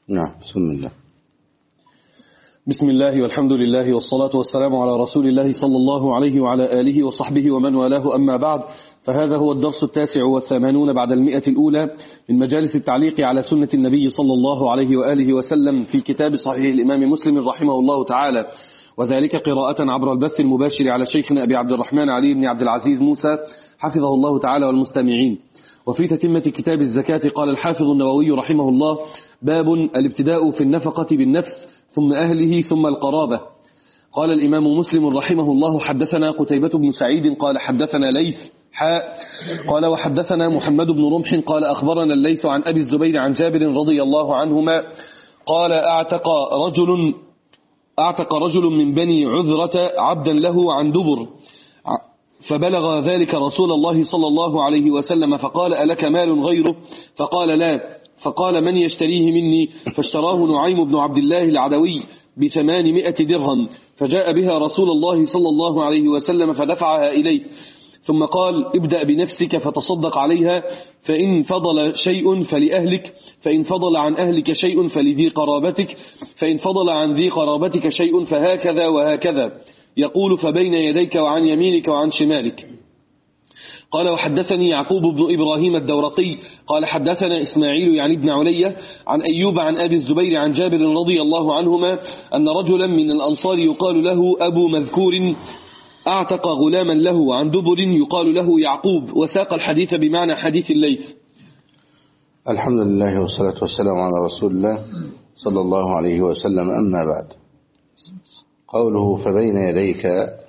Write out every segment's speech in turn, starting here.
نعم. بسم الله. بسم الله والحمد لله والصلاة والسلام على رسول الله صلى الله عليه وعلى آله وصحبه ومن والاه، أما بعد، فهذا هو الدرس 89 بعد 100 الأولى من مجالس التعليق على سنة النبي صلى الله عليه وآله وسلم في كتاب صحيح الإمام مسلم رحمه الله تعالى، وذلك قراءة عبر البث المباشر على شيخنا أبي عبد الرحمن علي بن عبد العزيز موسى حفظه الله تعالى والمستمعين. وفي تتمة كتاب الزكاة قال الحافظ النووي رحمه الله: باب الابتداء في النفقة بالنفس ثم أهله ثم القرابة. قال الإمام مسلم رحمه الله: حدثنا قتيبة بن سعيد قال حدثنا ليث قال وحدثنا محمد بن رمح قال أخبرنا الليث عن أبي الزبير عن جابر رضي الله عنهما قال أعتق رجل من بني عذرة عبدا له عن دبر، فبلغ ذلك رسول الله صلى الله عليه وسلم فقال: ألك مال غيره؟ فقال: لا. فقال: من يشتريه مني؟ فاشتراه نعيم بن عبد الله العدوي ب800 درهم، فجاء بها رسول الله صلى الله عليه وسلم فدفعها إليه، ثم قال: ابدأ بنفسك فتصدق عليها، فإن فضل شيء فلأهلك، فإن فضل عن أهلك شيء فلذي قرابتك، فإن فضل عن ذي قرابتك شيء فهكذا وهكذا، يقول: فبين يديك وعن يمينك وعن شمالك. قال: وحدثني يعقوب بن إبراهيم الدورقي قال حدثنا إسماعيل يعني ابن علية عن أيوب عن أبي الزبير عن جابر رضي الله عنهما أن رجلا من الأنصار يقال له أبو مذكور أعتق غلاما له عن دبر يقال له يعقوب، وساق الحديث بمعنى حديث الليث. الحمد لله والصلاة والسلام على رسول الله صلى الله عليه وسلم، أما بعد. قوله فبين يديك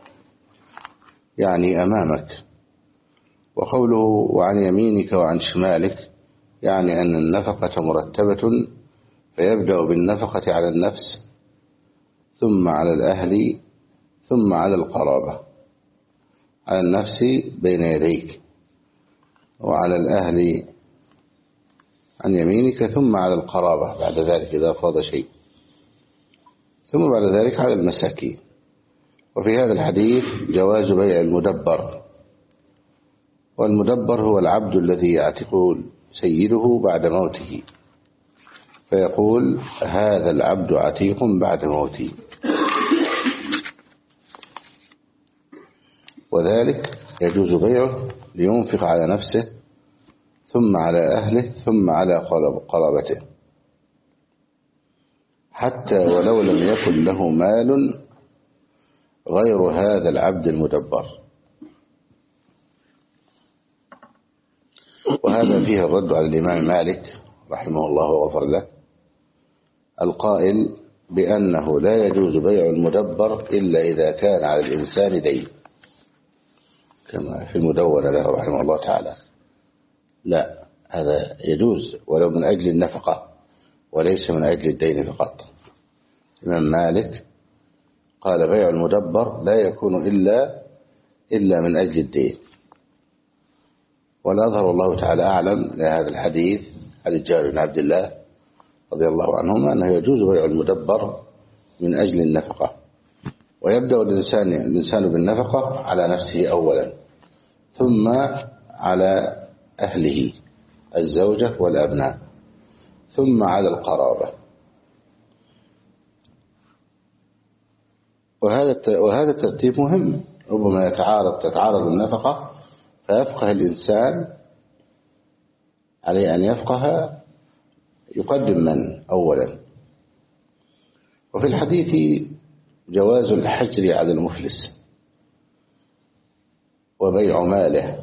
يعني أمامك، وقوله وعن يمينك وعن شمالك يعني أن النفقة مرتبة، فيبدأ بالنفقة على النفس ثم على الأهل ثم على القرابة. على النفس بين يديك، وعلى الأهل عن يمينك، ثم على القرابة بعد ذلك إذا فاض شيء، ثم بعد ذلك على المساكين. وفي هذا الحديث جواز بيع المدبر، والمدبر هو العبد الذي يعتق سيده بعد موته، فيقول: هذا العبد عتيق بعد موتي، وذلك يجوز بيعه لينفق على نفسه ثم على أهله ثم على قرابته، حتى ولو لم يكن له مال غير هذا العبد المدبر. وهذا فيه الرد على الإمام مالك رحمه الله وغفر له، القائل بأنه لا يجوز بيع المدبر إلا إذا كان على الإنسان دين، كما في المدونة له رحمه الله تعالى. لا، هذا يجوز ولو من أجل النفقة وليس من أجل الدين فقط. الإمام مالك قال بيع المدبر لا يكون إلا من أجل الدين. والأظهر الله تعالى أعلم لهذا الحديث عن جابر بن عبد الله رضي الله عنهما أنه يجوز بيع المدبر من أجل النفقة، ويبدأ الإنسان بالنفقة على نفسه أولا، ثم على أهله الزوجة والأبناء، ثم على القرابة. وهذا الترتيب مهم. ربما تتعارض النفقة، فيفقه الإنسان عليه أن يفقه يقدم من أولا. وفي الحديث جواز الحجر على المفلس وبيع ماله،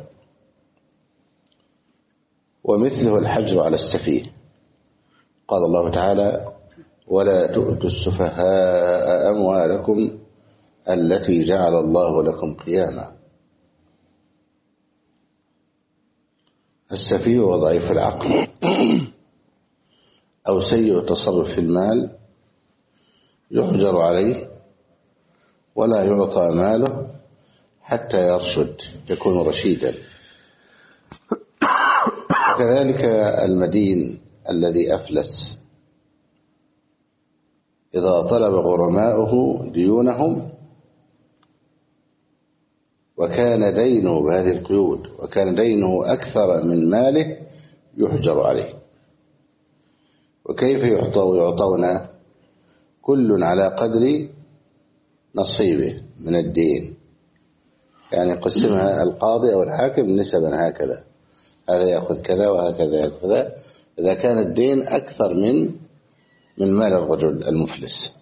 ومثله الحجر على السفيه. قال الله تعالى: ولا تؤتوا السفهاء أموالكم التي جعل الله لكم قياما. السفيه وضعيف العقل أو سيء التصرف في المال يحجر عليه ولا يعطى ماله حتى يرشد، يكون رشيدا. وكذلك المدين الذي أفلس إذا طلب غرماؤه ديونهم وكان دينه بهذه القيود وكان دينه أكثر من ماله يحجر عليه. وكيف يعطون كل على قدر نصيبه من الدين، يعني يقسمها القاضي أو الحاكم نسبا هكذا، هذا يأخذ كذا وهكذا يأخذ كذا، إذا كان الدين أكثر من مال الرجل المفلس.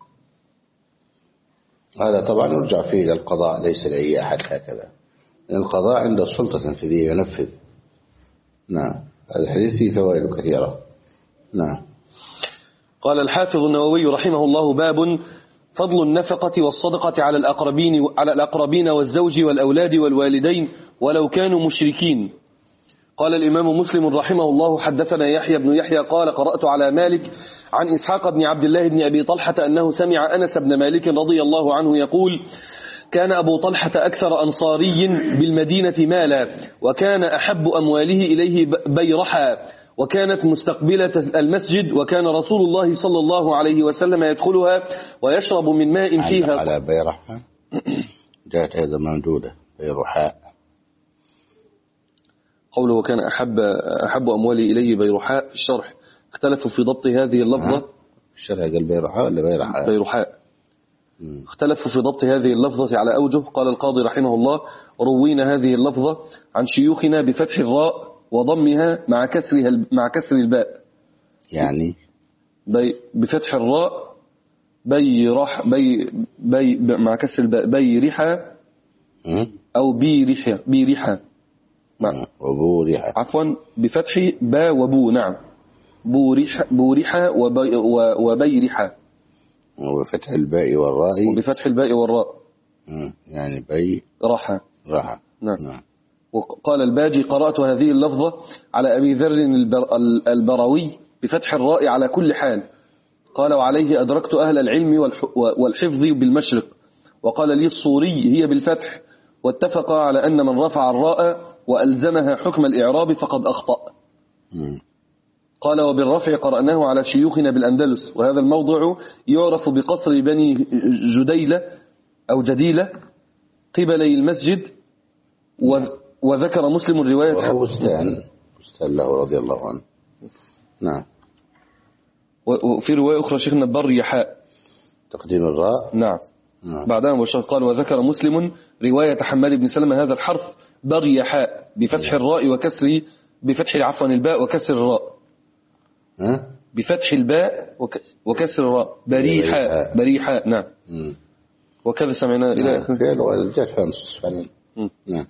هذا طبعا يرجع فيه إلى القضاء، ليس لأي أحد هكذا، لأن القضاء عنده سلطة تنفيذية ينفذ. نعم. هذا الحديث فيه فوائد كثيرة. نعم. قال الحافظ النووي رحمه الله: باب فضل النفقة والصدقة على الأقربين والزوج والأولاد والوالدين ولو كانوا مشركين. قال الإمام مسلم رحمه الله: حدثنا يحيى بن يحيى قال: قرأت على مالك عن إسحاق بن عبد الله بن أبي طلحة أنه سمع أنس بن مالك رضي الله عنه يقول: كان أبو طلحة أكثر أنصاري بالمدينة مالا، وكان أحب أمواله إليه بيرحا، وكانت مستقبلة المسجد، وكان رسول الله صلى الله عليه وسلم يدخلها ويشرب من ماء فيها. على بيرحا جاءت هذا ممدودة بيرحاء. قوله وكان أحب أموالي إليه بيرحاء، الشرح اختلفوا في ضبط هذه اللفظة. الشرح قال بيرحاء ولا بيرحاء؟ بيرحاء. اختلفوا في ضبط هذه اللفظة على أوجه. قال القاضي رحمه الله: روينا هذه اللفظة عن شيوخنا بفتح الراء وضمها مع كسر الباء، يعني بفتح الراء مع كسر الباء بيرحا أو بيرحا وبورحا، عفوا بفتح با وبو. نعم. بورحا وبيرحا، وبفتح الباء والراء، وبفتح الباء والراء يعني بي راحة. نعم. وقال الباجي: قرأت هذه اللفظة على أبي ذر البروي بفتح الراء على كل حال. قال: وعليه أدركت أهل العلم والحفظ بالمشرق. وقال لي الصوري: هي بالفتح، واتفق على أن من رفع الراء وألزمها حكم الإعراب فقد أخطأ. قال: وبالرفع قرأناه على شيوخنا بالأندلس، وهذا الموضع يعرف بقصر بني جديلة أو جديلة قبلي المسجد. وذكر مسلم الرواية، وهو بستان له رضي الله عنه. نعم. وفي رواية أخرى شيخنا بريحاء، تقديم الراء. نعم. بعدها قال: وذكر مسلم رواية حماد بن سلمة هذا الحرف بريحاء بفتح الراء بفتح الباء وكسر الراء. بفتح الباء وكسر الراء بريحاء. نعم. وكذا سمعنا إلى آخره. نعم.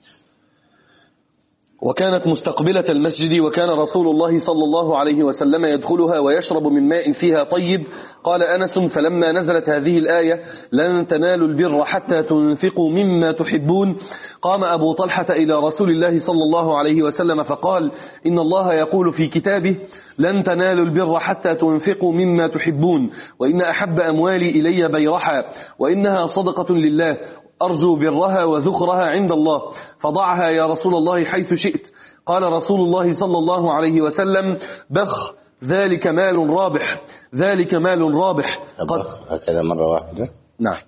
وكانت مستقبلة المسجد، وكان رسول الله صلى الله عليه وسلم يدخلها ويشرب من ماء فيها طيب. قال أنس: فلما نزلت هذه الآية لن تنالوا البر حتى تنفقوا مما تحبون، قام أبو طلحة إلى رسول الله صلى الله عليه وسلم فقال: إن الله يقول في كتابه: لن تنالوا البر حتى تنفقوا مما تحبون، وإن أحب أموالي إلي بيرحا، وإنها صدقة لله، أرجو برها وذخرها عند الله، فضعها يا رسول الله حيث شئت. قال رسول الله صلى الله عليه وسلم: بخ، ذلك مال رابح، ذلك مال رابح. بخ هكذا مرة واحدة. نعم.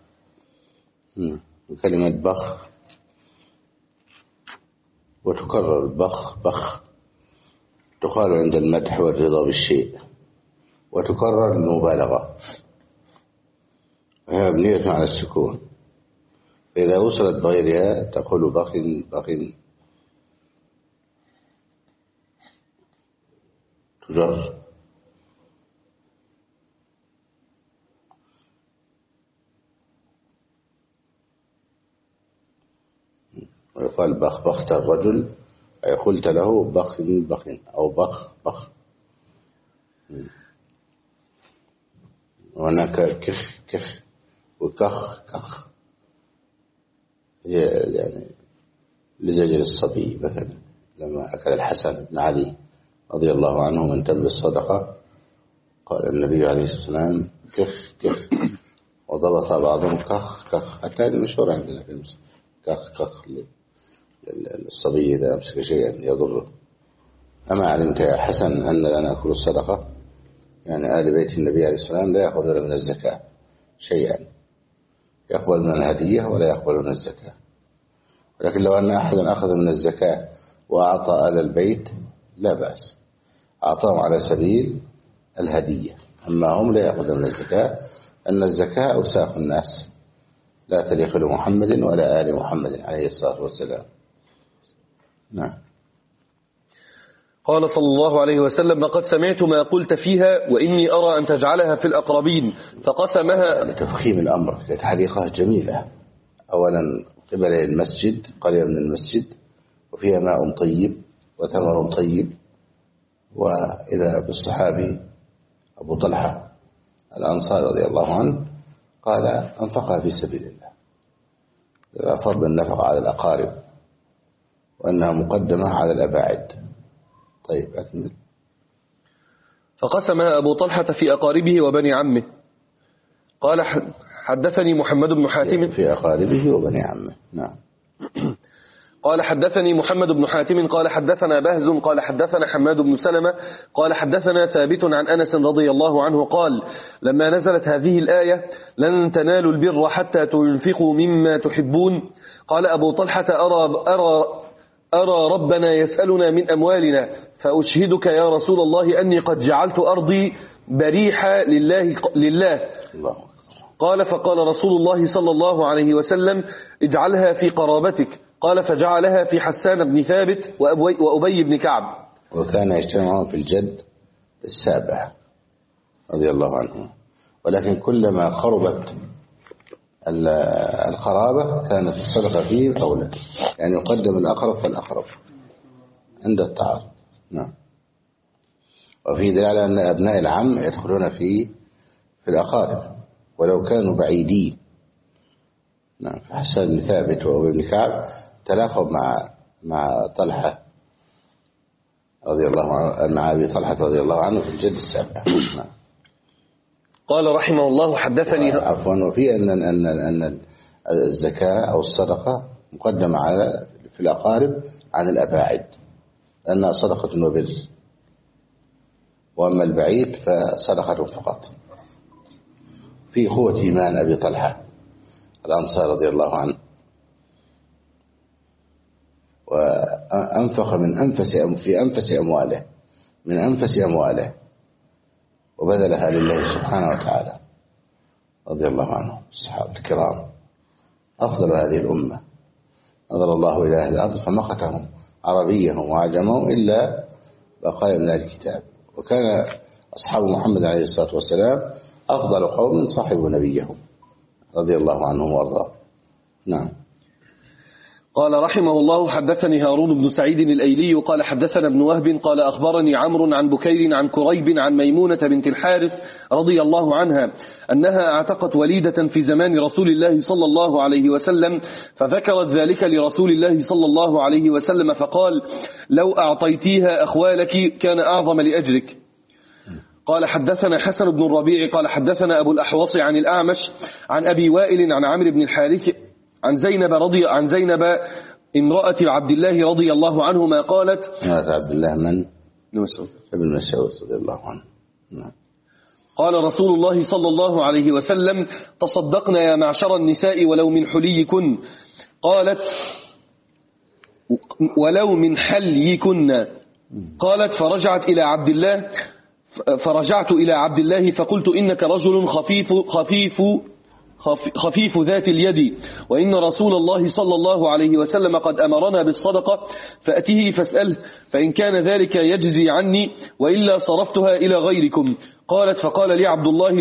كلمة بخ وتكرر بخ تقال عند المدح والرضا بالشيء، وتكرر المبالغة، وهي مبنية على السكون. إذا وصلت بغيرها تقول بخ تجر. ويقال بخت الرجل، أي قلت له بخ أو بخ. وهناك كف وكخ، يعني لزجر الصبي مثلا، لما أكل الحسن بن علي رضي الله عنه من تمر الصدقة، قال النبي عليه الصلاة والسلام: كف، وضبط بعضهم كخ، حتى هذه مشهورة عندنا في مصر، كخ للصبي إذا أمسك شيئا يضره. أما علمت يا حسن أن لا نأكل الصدقة؟ يعني آل بيت النبي عليه الصلاة والسلام لا يأخذون من الزكاة شيئا، يقبل من الهدية ولا يقبل من الزكاة. لكن لو أن أحدا أخذ من الزكاة وأعطى آل البيت لا بأس، أعطاهم على سبيل الهدية. أما هم لا يأخذون من الزكاة، أن الزكاة أوساخ الناس لا تليق لمحمد ولا آل محمد عليه الصلاة والسلام. نعم. قال صلى الله عليه وسلم: لقد سمعت ما قلت فيها وإني أرى أن تجعلها في الأقربين، فقسمها. لتفخيم الأمر، كانت حديقة جميلة، أولا قبل المسجد، قريبة من المسجد، وفيها ماء طيب وثمر طيب. وإذا بالصحابي أبو طلحة الأنصاري رضي الله عنه قال: أنفقها في سبيل الله، فضل النفقة على الأقارب وأنها مقدمة على الأباعد. طيب أكمل. فقسمها أبو طلحة في أقاربه وبني عمه. قال: حدثني محمد بن حاتم في أقاربه وبني عمه. نعم. قال: حدثني محمد بن حاتم قال: حدثنا بهز قال: حدثنا حماد بن سلمة قال: حدثنا ثابت عن أنس رضي الله عنه قال: لما نزلت هذه الآية: لن تنالوا البر حتى تنفقوا مما تحبون، قال أبو طلحة: أرى ربنا يسألنا من أموالنا، فأشهدك يا رسول الله أني قد جعلت أرضي بريحة لله. قال: فقال رسول الله صلى الله عليه وسلم: اجعلها في قرابتك. قال: فجعلها في حسان بن ثابت وأبي بن كعب. وكان يجتمعون في الجد السابع رضي الله عنه، ولكن كلما قربت القرابة كانت الصدقة فيه أولى، يعني يقدم الأقرب فالأقرب عند التعارض. نعم. وفي دليل على أن أبناء العم يدخلون في الأقارب ولو كانوا بعيدين. نعم. حسان بن ثابت وأبي بن كعب تلاقوا مع طلحة رضي الله عنه، مع أبي طلحة رضي الله عنه في الجد السابع. نعم. قال رحمه الله: حدثني عفوا. وفي أن الزكاة أو الصدقة مقدمة في الأقارب عن الأباعد، لأنها صدقة وبر، وأما البعيد فصدقة فقط. في قوة إيمان أبي طلحة الأنصار رضي الله عنه، وأنفق من أنفس أمواله وبذلها لله سبحانه وتعالى رضي الله عنه. الصحابة الكرام أفضل هذه الأمة، نظر الله إلى أهل الأرض فمقتهم عربيهم وعجمهم إلا بقايا من الكتاب. وكان أصحاب محمد عليه الصلاة والسلام أفضل قوم صاحبوا نبيهم رضي الله عنهم وارضاهم. نعم. قال رحمه الله: حدثني هارون بن سعيد الأيلي قال: حدثنا ابن وهب قال: أخبرني عمرو عن بكير عن كريب عن ميمونة بنت الحارث رضي الله عنها أنها اعتقت وليدة في زمان رسول الله صلى الله عليه وسلم، فذكرت ذلك لرسول الله صلى الله عليه وسلم فقال: لو أعطيتيها أخوالك كان أعظم لأجرك. قال: حدثنا حسن بن الربيع قال: حدثنا أبو الأحوص عن الأعمش عن أبي وائل عن عمرو بن الحارث عن زينب امرأة عبد الله رضي الله عنهما قالت: عبد الله من؟ ابن مسعود رضي الله عنه. قال رسول الله صلى الله عليه وسلم: تصدقنا يا معشر النساء ولو من حليكن. قالت: ولو من حليكن. قالت: فرجعت إلى عبد الله فقلت: إنك رجل خفيف ذات اليد، وإن رسول الله صلى الله عليه وسلم قد أمرنا بالصدقة، فأته فاسأله، فإن كان ذلك يجزي عني، وإلا صرفتها إلى غيركم. قالت: فقال لي عبد الله: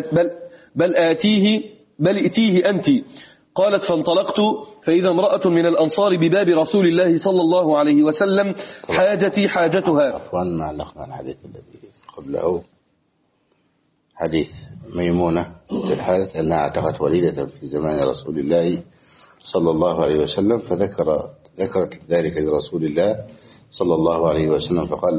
بل ائتيه أنت. قالت: فانطلقت فإذا امرأة من الأنصار بباب رسول الله صلى الله عليه وسلم حاجتي حاجتها. عفوا، ما علقنا الحديث الذي قبله، حديث ميمونة بنت الحارث أنها اعتقت وليدة في زمان رسول الله صلى الله عليه وسلم، ذكرت ذلك لرسول الله صلى الله عليه وسلم فقال: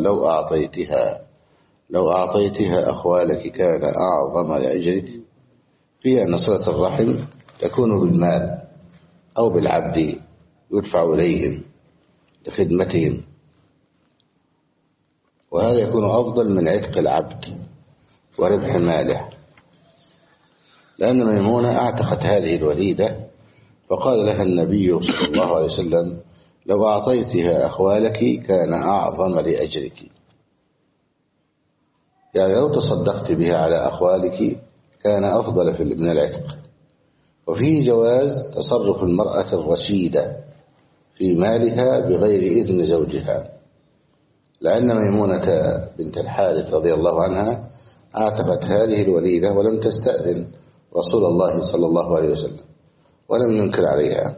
لو أعطيتها أخوالك كان أعظم لأجرك. فيها أن صلة الرحم تكون بالمال أو بالعبد يدفع إليهم لخدمتهم، وهذا يكون أفضل من عتق العبد وربح ماله، لأن ميمونة اعتقت هذه الوليدة فقال لها النبي صلى الله عليه وسلم: لو أعطيتها أخوالك كان أعظم لأجرك. يعني لو تصدقت بها على أخوالك كان أفضل من العتق. وفيه جواز تصرف المرأة الرشيدة في مالها بغير إذن زوجها، لأن ميمونة بنت الحارث رضي الله عنها اعتقت هذه الوليدة ولم تستأذن رسول الله صلى الله عليه وسلم ولم ينكر عليها.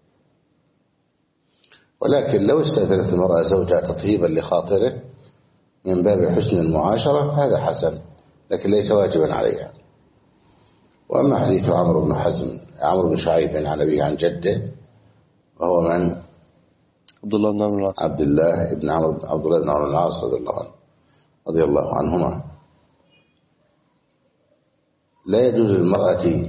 ولكن لو استأذنت المرأة زوجها تطيبا لخاطره من باب حسن المعاشرة هذا حسن، لكن ليس واجبا عليها. وأما حديث عمرو بن شعيب عن أبيه عن جده، وهو من عبد الله بن عمرو بن العاص رضي الله عنهما، لا يجوز للمرأة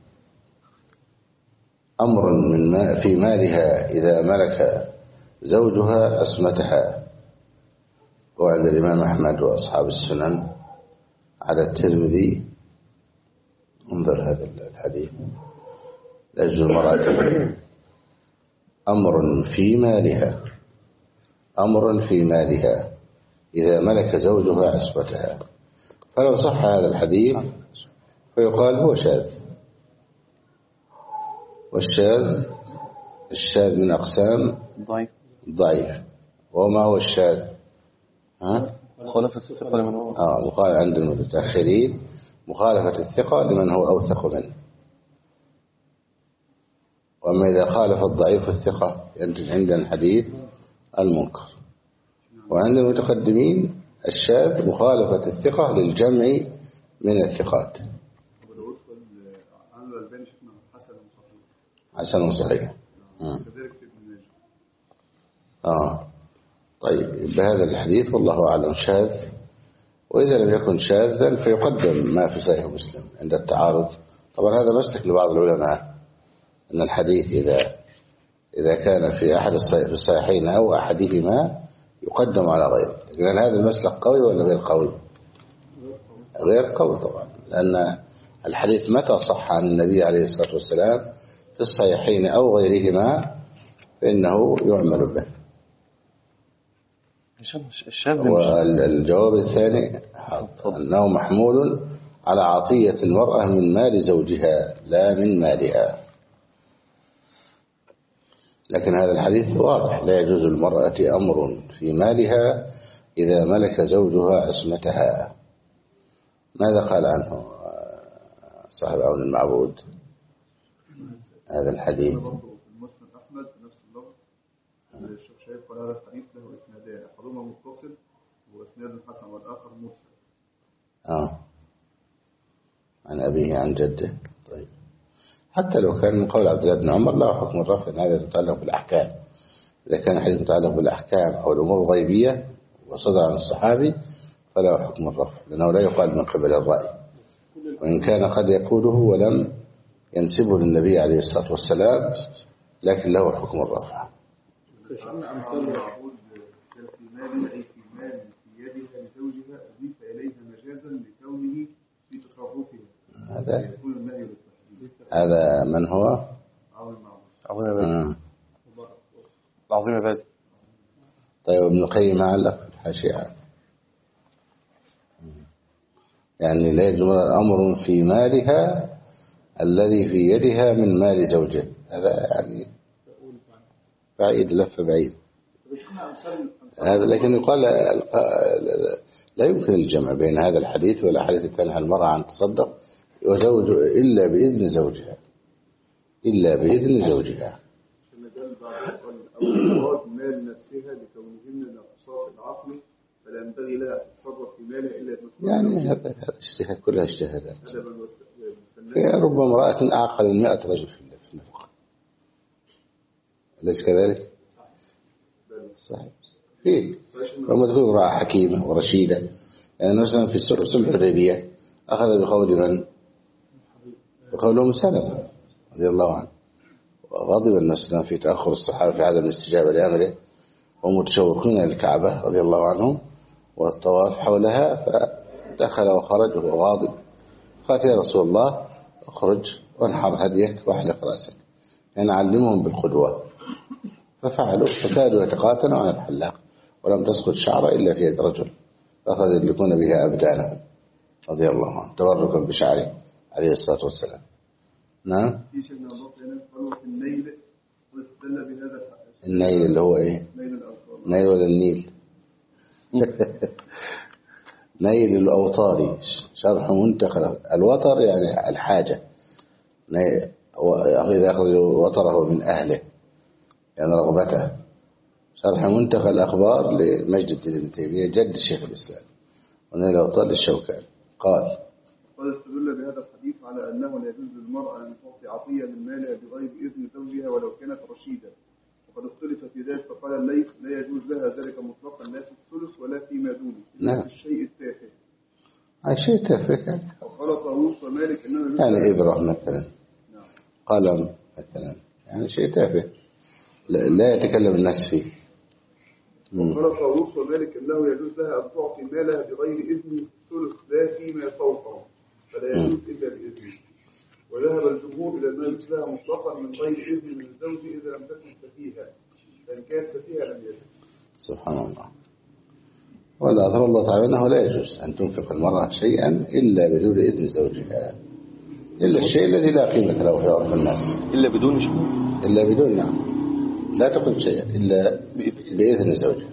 أمر في مالها إذا ملك زوجها أسمتها. وعند الإمام أحمد وأصحاب السنن على الترمذي، انظر هذا الحديث: لا يجوز للمرأة أمر في مالها إذا ملك زوجها عصمتها. فلو صح هذا الحديث فيقال هو شاذ. والشاذ من أقسام ضعيف. وما هو الشاذ؟ مخالفة الثقة لمن هو عند المتأخرين مخالفة الثقة لمن هو أوثق منه. وأما إذا خالف الضعيف الثقة ينتج عندنا الحديث المنكر. وعند المتقدمين الشاذ مخالفة الثقة للجمع من الثقات. حسن صحيح. طيب، بهذا الحديث والله أعلم شاذ. وإذا لم يكن شاذا فيقدم ما في صحيح مسلم عند التعارض. طبعا هذا مسلك لبعض العلماء أن الحديث إذا كان في أحد الصحيحين أو أحدهما يقدم على غيره. لكن هذا المسلك قوي ولا غير قوي؟ غير قوي طبعا، لأن الحديث متى صح عن النبي عليه الصلاة والسلام في الصحيحين أو غيرهما فإنه يعمل به. والجواب الثاني أنه محمول على عطية المرأة من مال زوجها لا من مالها. لكن هذا الحديث واضح: لا يجوز للمرأة أمر في مالها إذا ملك زوجها عصمتها. ماذا قال عنه صاحب عون المعبود هذا الحديث؟ المسند أحمد نفس اللفظ. الشيخ شايف قال هذا الحديث له إسنادان، أحدهما متصل وإسناد حسن والآخر مرسل. عن أبيه عن جده. طيب، حتى لو كان من قول عبد الله بن عمر لا حكم الرفع، إن هذا يتعلق بالأحكام. إذا كان الحديث متعلق بالأحكام أو الأمور الغيبية وصدر عن الصحابي فلا حكم الرفع، لأنه لا يقال من قبل الرأي، وإن كان قد يقوله ولم ينسبه للنبي عليه الصلاة والسلام، لكن له حكم الرفع. في مال أي في مال في يدها لزوجها أضيف إليها مجازا لكونه في تصرفها. هذا من هو؟ عظيم عبادي. طيب، ابن القيم علق في الحاشية يعني لا يجوز أمر في مالها الذي في يدها من مال زوجها. هذا يعني بعيد، لفة بعيد هذا. لكن يقال لا يمكن الجمع بين هذا الحديث والحديث الثاني عن المرأة عن تصدق وزوج إلا بإذن زوجها، إلا بإذن زوجها. أو مال نفسها لكونهن نقصاء العقل فلا ينبغي لها تصرف في مالها إلا يعني هذا اجتهاد، كلها اجتهادات. ربما امرأة أعقل من 100 رجل في النفقة، أليس كذلك؟ صحيح. فيه لما تكون امرأة حكيمة ورشيدة، يعني مثلا في صلح الحديبية أخذ بقول من؟ بقول أم سلمة رضي الله عنه، وغضب الناس في تأخر الصحابة في عدم الاستجابة لأمره، ومتشوقين للكعبة رضي الله عنهم والطواف حولها، فدخل وخرج وهو غاضب. قال: يا رسول الله اخرج وانحر هديك واحلق رأسك، يعني علمهم بالقدوة. ففعلوا، فكادوا يتقاتلوا عن الحلاق، ولم تسقط شعر إلا في يد رجل أخذ يدلكون بها أبدانهم رضي الله عنه تبركا بشعره عليه الصلاة والسلام. نعم. في شيء من الله يعني قالوا في النيل واستدل بهذا الحديث. النيل اللي هو إيه؟ نيل الأوطار. نيل ولا النيل؟ نيل الأوطاري شرح منتخب الوتر يعني الحاجة. إذا أخذ وتره من أهله يعني رغبته. شرح منتخى الأخبار لمجد الدين ابن تيمية جد الشيخ الإسلام ونيل الأوطار للشوكاني قال قد استدل بهذا الحديث على أنه لا يجوز للمرأة أن تعطي عطية من مالها بغير إذن زوجها ولو كانت رشيدة، وقد اختلف في ذلك فقال الليث لا يجوز لها ذلك مطلقا لا في الثلث ولا فيما دونه نعم. في الشيء التافه. شيء تافه وقال طاووس ومالك إنه يعني إبرة مثلا. نعم. قلم مثلا يعني شيء تافه لا يتكلم الناس فيه. وقال طاووس ومالك إنه يجوز لها أن تعطي مالها بغير إذن الثلث لا فيما فوقه فلا يجوز إلا بإذنه. وذهب الجمهور إلى أنه يجوز لها مطلقا من غير إذن من الزوج إذا لم تكن سفيها، فإن كانت سفيها لم يجوز. سبحان الله. ولا أظهر الله تعالى أنه لا يجوز أن تنفق المرأة شيئا إلا بدون إذن زوجها، إلا الشيء الذي لا قيمة له في عرف الناس. إلا بدون شيء. إلا بدون نعم. لا تقل شيئا إلا بإذن زوجها.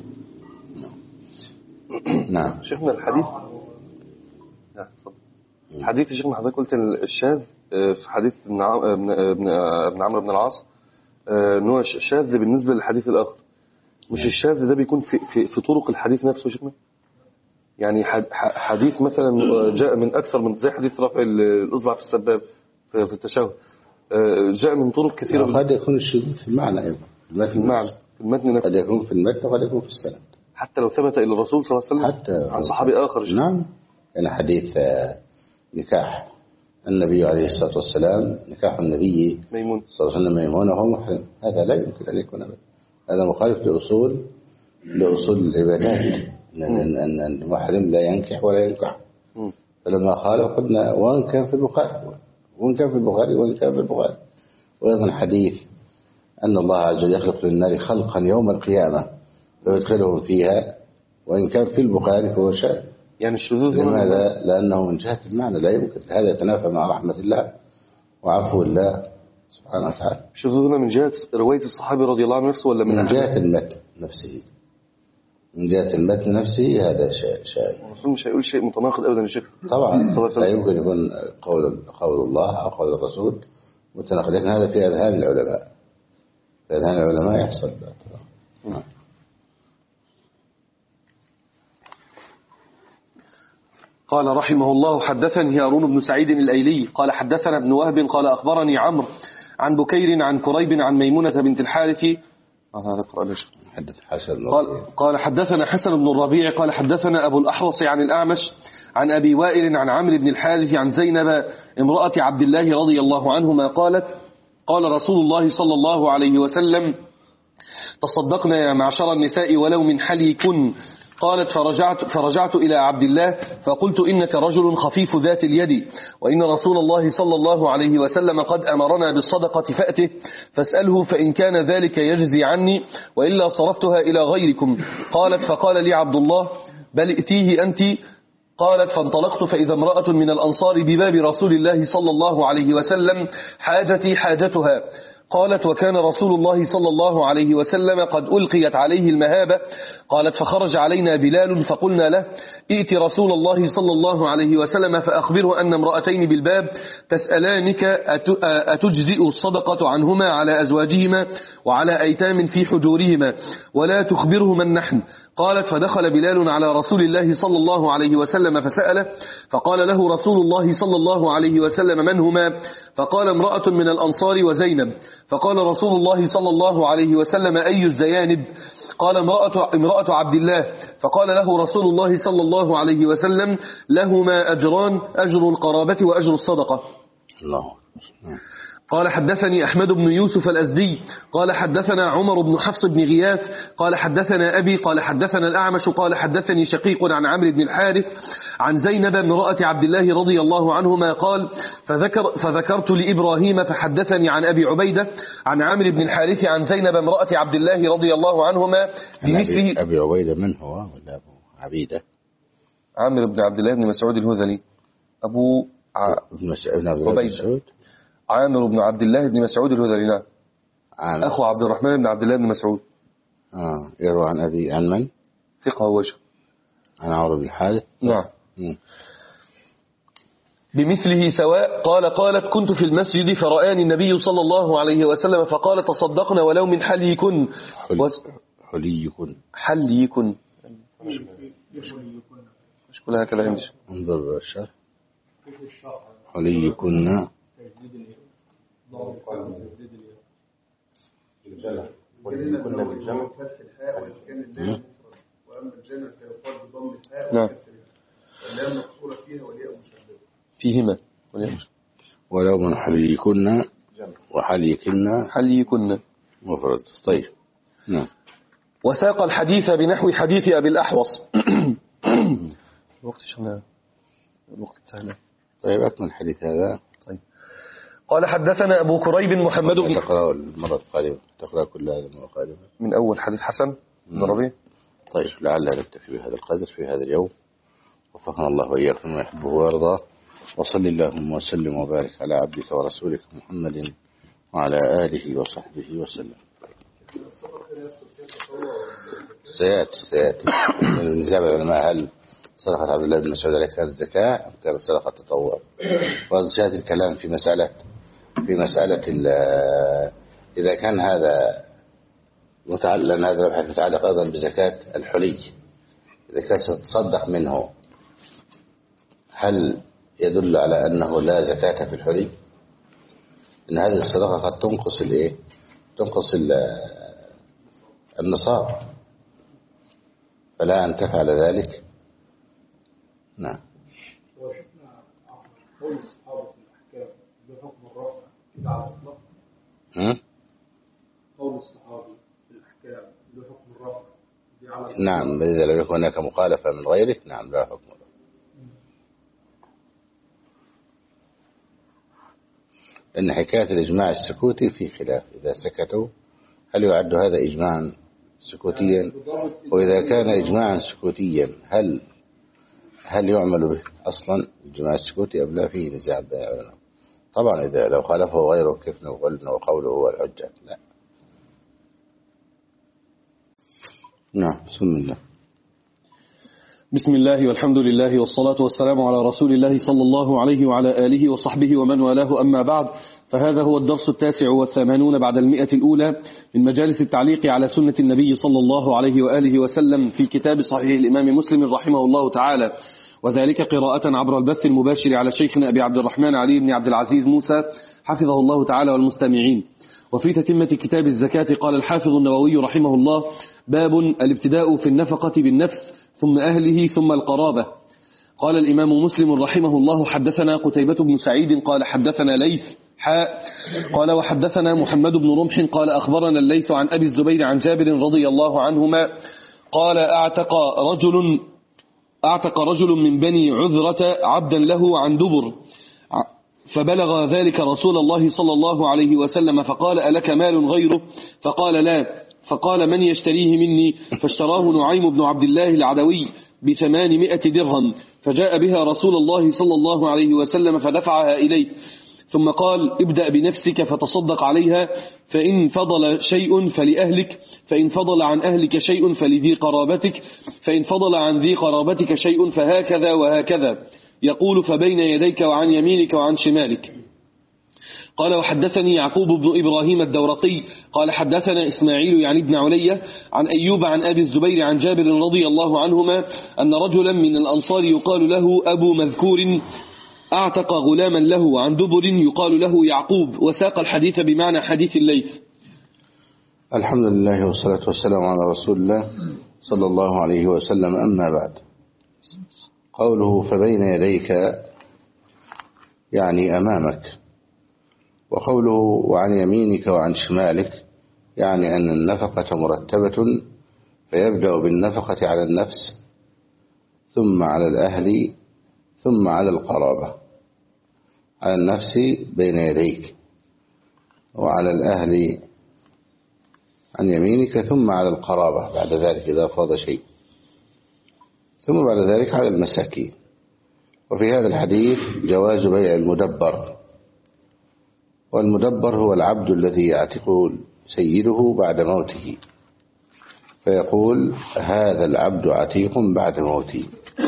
نعم. شيخنا الحديث. نعم. الحديث يا شيخنا حضرتك قلت الشاذ في حديث ابن عمرو بن العاص ان هو شاذ بالنسبه للحديث الاخر. مش الشاذ ده بيكون في طرق الحديث نفسه يا شيخنا؟ يعني حديث مثلا جاء من اكثر من زي حديث رفع الاصبع في السباب في التشهد جاء من طرق كثيره. قد يكون الشذوذ في المعنى ايضا في المتن نفسه. قد يكون في المتن وقد يكون في السند حتى لو ثبت الى الرسول صلى الله عليه وسلم حتى عن صحابي اخر. نعم. يعني حديث نكاح النبي عليه الصلاة والسلام نكاح النبي ميمون صلى الله عليه وسلم ميمونة وهو محرم، هذا لا يمكن أن يكون أبدا. هذا مخالف لأصول العبادات أن المحرم لا ينكح ولا ينكح. فلما خالف قلنا وإن كان في البخاري وأيضا حديث أن الله عز وجل يخلق للنار خلقا يوم القيامة ويدخلهم فيها وإن كان في البخاري فهو شاذ. يعني الشذوذ لماذا؟ لأنه من جهة المعنى لا يمكن، هذا يتنافى مع رحمة الله وعفو الله سبحانه وتعالى. الشذوذ من جهة رواية الصحابي رضي الله عنه نفسه ولا من جهة المتن نفسه؟ من جهة المتن نفسه هذا شيء. الرسول مش هيقول شيء متناقض أبدا يا شيخ. طبعا لا يمكن يكون قول الله أو قول الرسول متناقض، لكن هذا في أذهان العلماء. في أذهان العلماء يحصل. قال رحمه الله حدثني هارون بن سعيد الأيلي قال حدثنا ابن وهب قال أخبرني عمرو عن بكير عن كريب عن ميمونة بنت الحارث قال حدثنا حسن بن الربيع قال حدثنا أبو الأحوص عن الأعمش عن أبي وائل عن عمرو بن الحارث عن زينب امرأة عبد الله رضي الله عنهما قالت قال رسول الله صلى الله عليه وسلم تصدقنا يا معشر النساء ولو من حليكن. قالت فرجعت إلى عبد الله فقلت إنك رجل خفيف ذات اليد وإن رسول الله صلى الله عليه وسلم قد أمرنا بالصدقة فأته فاسأله فإن كان ذلك يجزي عني وإلا صرفتها إلى غيركم. قالت فقال لي عبد الله بل ائتيه أنت. قالت فانطلقت فإذا امرأة من الأنصار بباب رسول الله صلى الله عليه وسلم حاجتي حاجتها. قالت وكان رسول الله صلى الله عليه وسلم قد ألقيت عليه المهابة. قالت فخرج علينا بلال فقلنا له ائت رسول الله صلى الله عليه وسلم فأخبره أن امرأتين بالباب تسألانك أتجزئ الصدقة عنهما على أزواجهما وعلى أيتام في حجورهما ولا تخبره من نحن. قالت فدخل بلال على رسول الله صلى الله عليه وسلم فسأله فقال له رسول الله صلى الله عليه وسلم من هما؟ فقال امرأة من الأنصار وزينب. فقال رسول الله صلى الله عليه وسلم أي الزيانب؟ قال امرأة عبد الله. فقال له رسول الله صلى الله عليه وسلم لهما أجران أجر القرابة وأجر الصدقة. الله. قال حدثني أحمد بن يوسف الأزدي قال حدثنا عمر بن حفص بن غياث قال حدثنا أبي قال حدثنا الأعمش قال حدثني شقيق عن عمرو بن الحارث عن زينب امرأة عبد الله رضي الله عنهما قال فذكرت لإبراهيم فحدثني عن أبي عبيدة عن عمرو بن الحارث عن زينب امرأة عبد الله رضي الله عنهما بمثله. أبي عبيدة من هو ولا أبو عبيدة؟ عامر بن عبد الله بن مسعود الهذلي. أبو ابن عبد الله بن مسعود. عامر بن عبد الله بن مسعود الهذلي. نعم. أخو عبد الرحمن بن عبد الله بن مسعود. يروى عن أبي عن من؟ ثقة وجه. عن عمرو بن الحارث. نعم. بمثله سواء. قالت كنت في المسجد فرآني النبي صلى الله عليه وسلم فقال تصدقنا ولو من حليكن. حليكن مش كلها كلام عندي. انظر الشرح. حليكن وليكن بالجمع فتح الحاء وإسكان اللام وأما الجمع فيقال بضم الحاء نعم. واللام مكسورة فيها والياء مشددة فيهما ولو من حليكن حليكن مفرد. طيب. نعم. وساق الحديث بنحو حديث أبي الأحوص. الوقت شنا الوقت انتهى. طيب أكمل الحديث هذا. طيب. قال حدثنا أبو كريب محمد بن. تقرأ المرة القادمة. تقرأ كل هذا المرة القادمة من أول حديث حسن بن ربيع. طيب لعل نكتفي بهذا القدر في هذا اليوم. وفقنا الله وإياكم ما يحبه ويرضى. وصل اللهم وسلم وبارك على عبدك ورسولك محمد وعلى آله وصحبه وسلم. سيأتي من جاب العلماء هل صدقة عبد الله بن مسعود عليه كانت زكاة أم كانت صدقة تطوع. وسيأتي الكلام في مسألة إذا كان هذا لأن هذا مبحث متعلق أيضا بزكاة الحلي. إذا كان ستصدق منه هل يدل على أنه لا زكاة في الحلي؟ إن هذه الصدقة قد تنقص النصاب فلا أن تفعل ذلك. نعم. وشفنا قول الصحابة في الأحكام بحكم الرفع كده على الإطلاق. قول الصحابة في الأحكام بحكم الرفع دي على الإطلاق. نعم إذا لم يكن هناك مخالفة من غيرك نعم لا حكم له. لأن حكاية الإجماع السكوتي في خلاف. إذا سكتوا هل يعد هذا إجماعا سكوتيا؟ وإذا كان إجماعا سكوتيا هل يعمل به أصلا الإجماع السكوتي أم لا؟ فيه نزاع بين العلماء. طبعا إذا لو خالفه غيره كيف نقول أنه قوله هو الحجة؟ لا. نعم. بسم الله والحمد لله والصلاة والسلام على رسول الله صلى الله عليه وعلى آله وصحبه ومن والاه. أما بعد فهذا هو الدرس 89 بعد 100 الأولى من مجالس التعليق على سنة النبي صلى الله عليه وآله وسلم في كتاب صحيح الإمام مسلم رحمه الله تعالى، وذلك قراءة عبر البث المباشر على شيخنا أبي عبد الرحمن علي بن عبد العزيز موسى حفظه الله تعالى والمستمعين. وفي تتمة كتاب الزكاة قال الحافظ النووي رحمه الله: باب الابتداء في النفقة بالنفس ثم أهله ثم القرابة. قال الإمام مسلم رحمه الله: حدثنا قتيبة بن سعيد قال حدثنا ليث قال وحدثنا محمد بن رمح قال أخبرنا الليث عن أبي الزبير عن جابر رضي الله عنهما قال أعتق رجل من بني عذرة عبدا له عن دبر، فبلغ ذلك رسول الله صلى الله عليه وسلم فقال: ألك مال غيره؟ فقال: لا. فقال: من يشتريه مني؟ فاشتراه نعيم بن عبد الله العدوي ب800 درهم، فجاء بها رسول الله صلى الله عليه وسلم فدفعها إليه، ثم قال: ابدأ بنفسك فتصدق عليها، فإن فضل شيء فلأهلك، فإن فضل عن أهلك شيء فلذي قرابتك، فإن فضل عن ذي قرابتك شيء فهكذا وهكذا. يقول: فبين يديك وعن يمينك وعن شمالك. قال: وحدثني يعقوب بن إبراهيم الدورقي قال حدثنا إسماعيل يعني ابن علية عن أيوب عن أبي الزبير عن جابر رضي الله عنهما أن رجلا من الأنصار يقال له أبو مذكور أعتق غلاما له عن دبر يقال له يعقوب، وساق الحديث بمعنى حديث الليث. الحمد لله والصلاة والسلام على رسول الله صلى الله عليه وسلم. أما بعد، قوله فبين يديك يعني أمامك، وقوله وعن يمينك وعن شمالك يعني أن النفقة مرتبة، فيبدأ بالنفقة على النفس ثم على الأهل ثم على القرابة. على النفس بين يديك، وعلى الأهل عن يمينك، ثم على القرابة بعد ذلك إذا فاض شيء. ثم بعد ذلك على المساكين. وفي هذا الحديث جواز بيع المدبر، والمدبر هو العبد الذي يعتق سيده بعد موته، فيقول هذا العبد عتيق بعد موتي،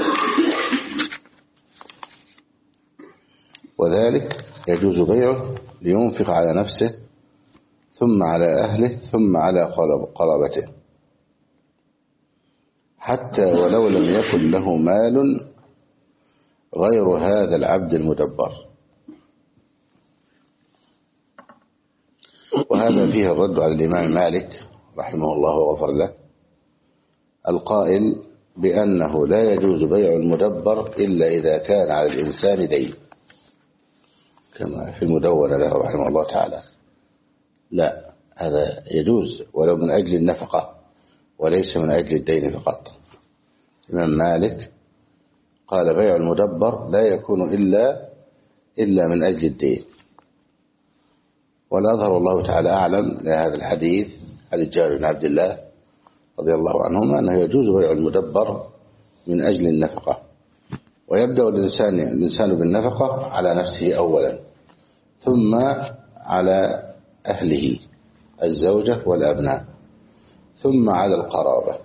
وذلك يجوز بيعه لينفق على نفسه ثم على أهله ثم على قرابته، حتى ولو لم يكن له مال غير هذا العبد المدبر. وهذا فيه الرد على الإمام مالك رحمه الله وغفر له، القائل بأنه لا يجوز بيع المدبر إلا إذا كان على الإنسان دين، كما في المدونة له رحمه الله تعالى. لا، هذا يجوز ولو من أجل النفقة وليس من أجل الدين فقط. الإمام مالك قال بيع المدبر لا يكون إلا من أجل الدين. والأظهر الله تعالى أعلم لهذا الحديث حديث جابر بن عبد الله رضي الله عنهما أنه يجوز بيع المدبر من أجل النفقة، ويبدأ الإنسان بالنفقة على نفسه أولا، ثم على أهله الزوجة والأبناء، ثم على القرابة.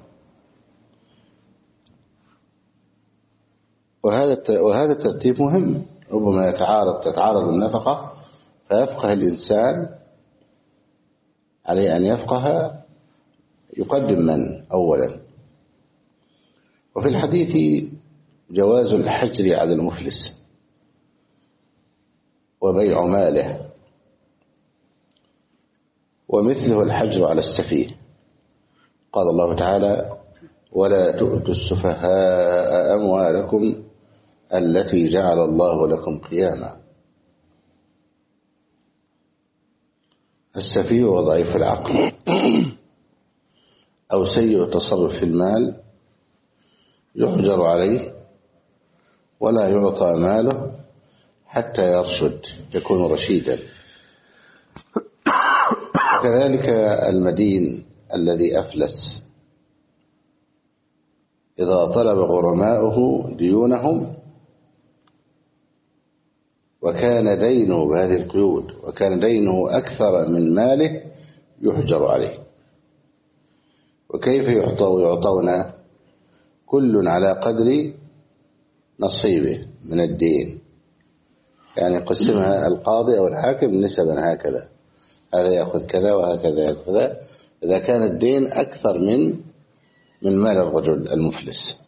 وهذا الترتيب مهم، ربما تتعارض النفقة فيفقه الإنسان عليه أن يفقه يقدم من أولا. وفي الحديث جواز الحجر على المفلس وبيع ماله، ومثله الحجر على السفيه. قال الله تعالى ولا تؤتوا السفهاء أموالكم التي جعل الله لكم قياما. السفيه وضعيف العقل أو سيء التصرف في المال يحجر عليه ولا يعطى ماله حتى يرشد يكون رشيدا. وكذلك المدين الذي أفلس إذا طلب غرماؤه ديونهم وكان دينه بهذه القيود وكان دينه أكثر من ماله يحجر عليه. وكيف يعطون كل على قدر نصيبه من الدين، يعني يقسمها القاضي أو الحاكم نسبا هكذا، هذا يأخذ كذا وهكذا يأخذ كذا، إذا كان الدين أكثر من مال الرجل المفلس.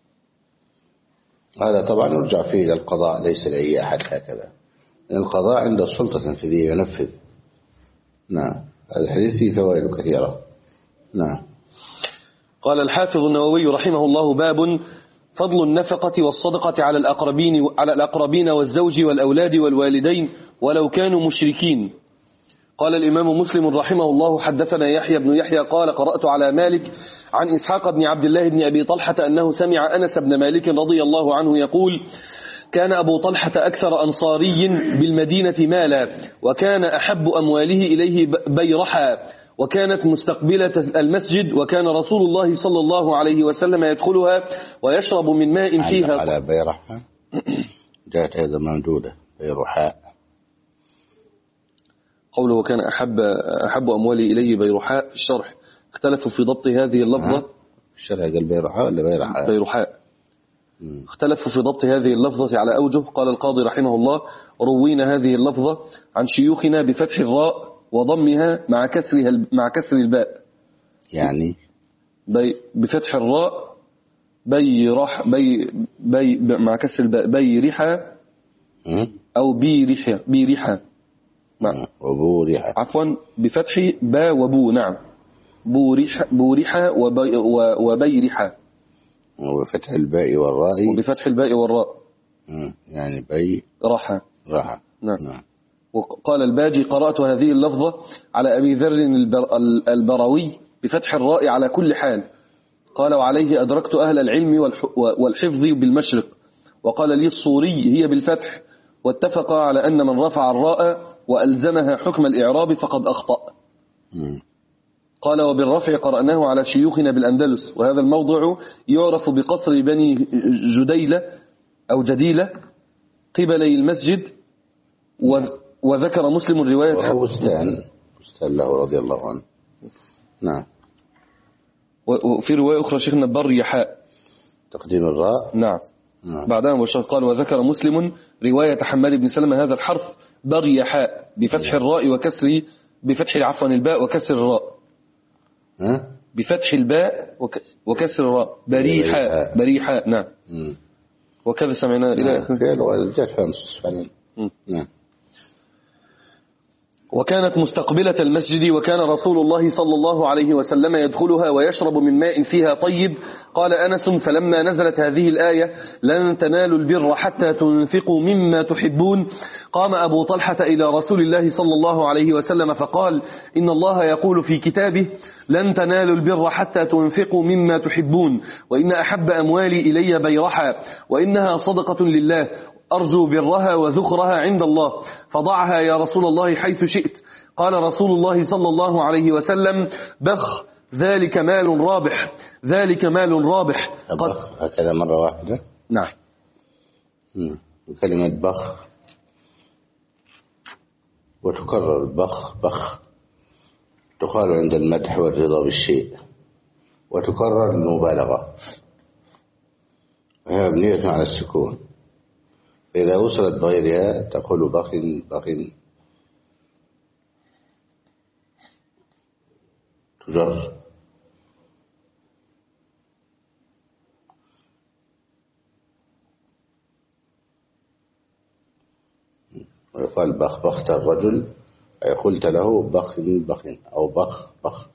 هذا طبعا يرجع فيه إلى القضاء، ليس لأي أحد هكذا، لأن القضاء عند السلطة التنفيذية ينفذ. نعم. هذا الحديث فيه فوائد كثيرة. نعم. قال الحافظ النووي رحمه الله باب فضل النفقة والصدقة على الأقربين والزوج والأولاد والوالدين ولو كانوا مشركين. قال الإمام مسلم رحمه الله حدثنا يحيى بن يحيى قال قرأت على مالك عن إسحاق بن عبد الله بن أبي طلحة أنه سمع أنس بن مالك رضي الله عنه يقول كان أبو طلحة أكثر أنصاري بالمدينة مالا، وكان أحب أمواله إليه بيرحا، وكانت مستقبلة المسجد، وكان رسول الله صلى الله عليه وسلم يدخلها ويشرب من ماء فيها. على بيرحا جاءت هذا ممدودة بيرحاء. قوله وكان أحب أموالي إليه بيرحاء في الشرح اختلفوا في ضبط هذه اللفظة. الشرح قال بيرحاء ولا بيرحاء؟ بيرحاء. اختلفوا في ضبط هذه اللفظة على أوجه. قال القاضي رحمه الله روينا هذه اللفظة عن شيوخنا بفتح الراء وضمها مع كسر الباء، يعني بفتح الراء مع كسر الباء بيرحا أو بيرحا وبورحا، عفوا بفتح با وبو. نعم. بورحا وبيرحا، وبفتح الباء والراء، وبفتح الباء والراء يعني بي رحا. نعم. وقال الباجي قرأت هذه اللفظة على أبي ذر البروي بفتح الراء على كل حال. قال وعليه أدركت أهل العلم والحفظ بالمشرق. وقال لي الصوري هي بالفتح، واتفق على أن من رفع الراء وألزمها حكم الإعراب فقد أخطأ. قال وبالرفع قرأناه على شيوخنا بالأندلس، وهذا الموضع يعرف بقصر بني جديلة أو جديلة قبلي المسجد. وذكر مسلم رواية وهو بستان له رضي الله عنه. نعم. وفي رواية أخرى شيخنا بريحاء تقديم الراء. نعم. بعدها مباشرة قال وذكر مسلم رواية حماد بن سلمة هذا الحرف بريحاء بفتح الراء وكسر بفتح الباء وكسر الراء. بفتح الباء وكسر الراء بريحاء. نعم. وكذا سمعنا إلى آخره. نعم. وكانت مستقبلة المسجد، وكان رسول الله صلى الله عليه وسلم يدخلها ويشرب من ماء فيها طيب. قال أنس فلما نزلت هذه الآية لن تنالوا البر حتى تنفقوا مما تحبون قام أبو طلحة إلى رسول الله صلى الله عليه وسلم فقال إن الله يقول في كتابه لن تنالوا البر حتى تنفقوا مما تحبون، وإن أحب أموالي إلي بيرحا، وإنها صدقة لله أرجو برها وذخرها عند الله، فضعها يا رسول الله حيث شئت. قال رسول الله صلى الله عليه وسلم بخ ذلك مال رابح، ذلك مال رابح. بخ هكذا مرة واحدة. نعم. وكلمة بخ وتكرر بخ تقال عند المدح والرضا بالشيء، وتكرر المبالغة وهي مبنية على السكون، فإذا وصلت بغيرها تقول بخ تجر. ويقال بخت الرجل أي قلت له بخ أو بخ.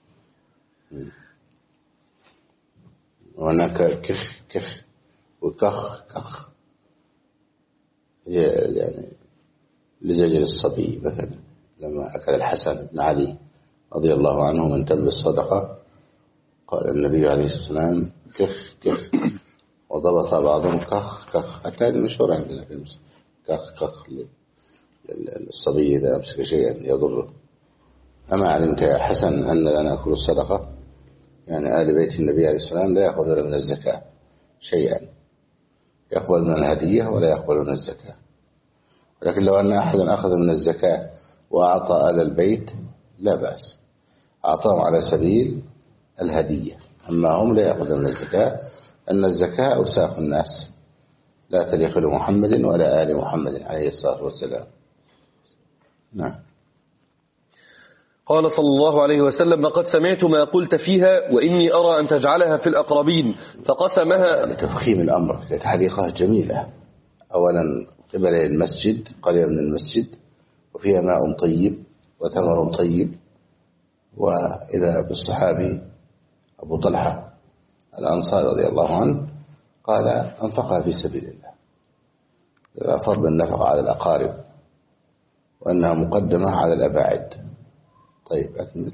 وهناك كخ وكخ هي يعني لزجر الصبي مثلا لما أكل الحسن بن علي رضي الله عنه من تم الصدقة قال النبي عليه الصلاة والسلام كخ وضبط بعضهم كخ حتى هذه مشهورة عندنا في مصر كخ للصبي إذا أمسك شيئا يضره. أما علمت يا حسن أن لا نأكل الصدقة، يعني آل بيت النبي عليه الصلاة والسلام لا يأخذون من الزكاة شيئا، يقبل من الهدية ولا يقبل من الزكاة. ولكن لو أن أحدا أخذ من الزكاة وأعطى آل البيت لا بأس، أعطاهم على سبيل الهدية. أما هم لا يأخذون من الزكاة، أن الزكاة أوساخ الناس لا تليق لمحمد ولا آل محمد عليه الصلاة والسلام. نعم. قال صلى الله عليه وسلم لقد سمعت ما قلت فيها وإني أرى أن تجعلها في الأقربين، فقسمها لتفخيم الأمر. كانت حديقة جميلة، أولا قبل المسجد قريبا من المسجد، وفيها ماء طيب وثمر طيب. وإذا بالصحابي أبو طلحة الأنصاري رضي الله عنه قال أنفقها في سبيل الله، فضل النفقة على الأقارب وأنها مقدمة على الأباعد. طيب أكمل.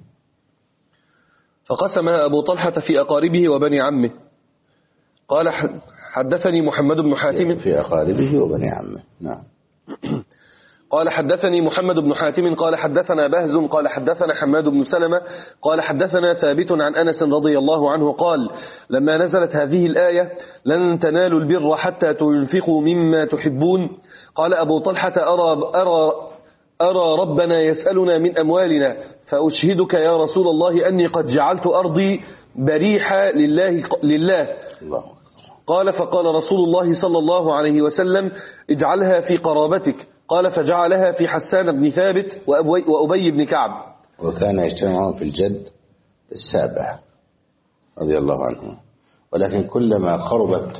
فقسمها أبو طلحة في أقاربه وبني عمه. قال حدثني محمد بن حاتم في أقاربه وبني عمه. نعم. قال حدثني محمد بن حاتم قال حدثنا بهز قال حدثنا حماد بن سلمة قال حدثنا ثابت عن أنس رضي الله عنه قال لما نزلت هذه الآية لن تنالوا البر حتى تنفقوا مما تحبون قال أبو طلحة أرى ربنا يسألنا من أموالنا فأشهدك يا رسول الله أني قد جعلت أرضي بريحة لله. قال فقال رسول الله صلى الله عليه وسلم اجعلها في قرابتك. قال فجعلها في حسان بن ثابت وأبي بن كعب. وكان يجتمعون في الجد السابع رضي الله عنه، ولكن كلما قربت